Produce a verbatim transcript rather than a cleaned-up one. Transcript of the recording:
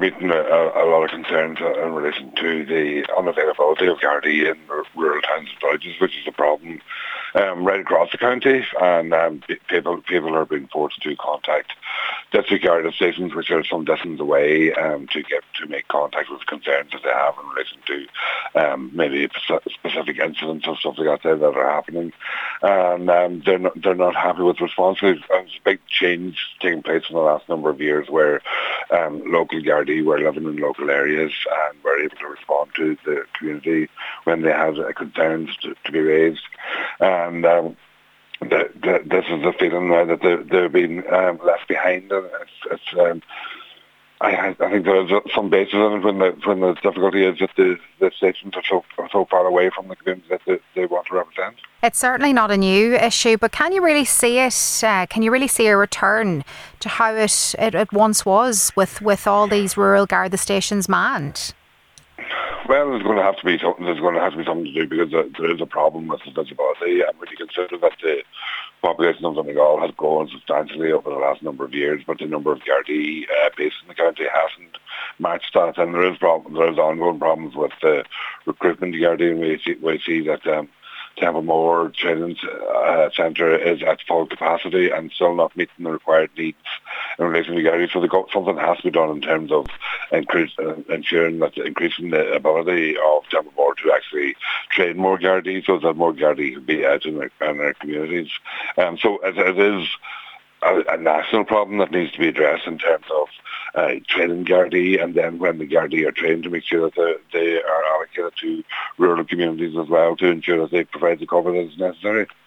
meeting a, a lot of concerns in relation to the unavailability of Gardaí in r- rural towns and villages, which is a problem um, right across the county, and um, p- people people are being forced to contact district Garda stations, which are some distance away, um, to get to make contact with concerns that they have in relation to um, maybe specific incidents or stuff like that that are happening, and um, they're not they're not happy with response. There's a big change taking place in the last number of years where um, local Gardaí were living in local areas and were able to respond to the community when they had uh, concerns to, to be raised. And um, the, the, this is the feeling now that they're, they're being um, left behind. And it's, it's, um, I, I think there's some basis in it when the, when the difficulty is that the, the stations are so, are so far away from the community that they, they want to represent. It's certainly not a new issue, but can you really see it, uh, can you really see a return to how it, it, it once was with, with all these rural Garda stations manned? Well, there's going to have to be something. There's going to have to be something to do because there, there is a problem with the visibility, and when you consider that the population of Donegal has grown substantially over the last number of years, but the number of Gardaí uh, based in the county hasn't matched that, and there is problem. There is ongoing problems with the recruitment of Gardaí, and we see, we see that. Um, Templemore Training uh, Centre is at full capacity and still not meeting the required needs in relation to Gardaí. So the, something has to be done in terms of increase, uh, ensuring that increasing the ability of Templemore to actually train more Gardaí so that more Gardaí can be out in their, in their communities. Um, so it, it is a, a national problem that needs to be addressed in terms of Uh, training Gardaí, and then when the Gardaí are trained, to make sure that they are allocated to rural communities as well to ensure that they provide the cover that is necessary.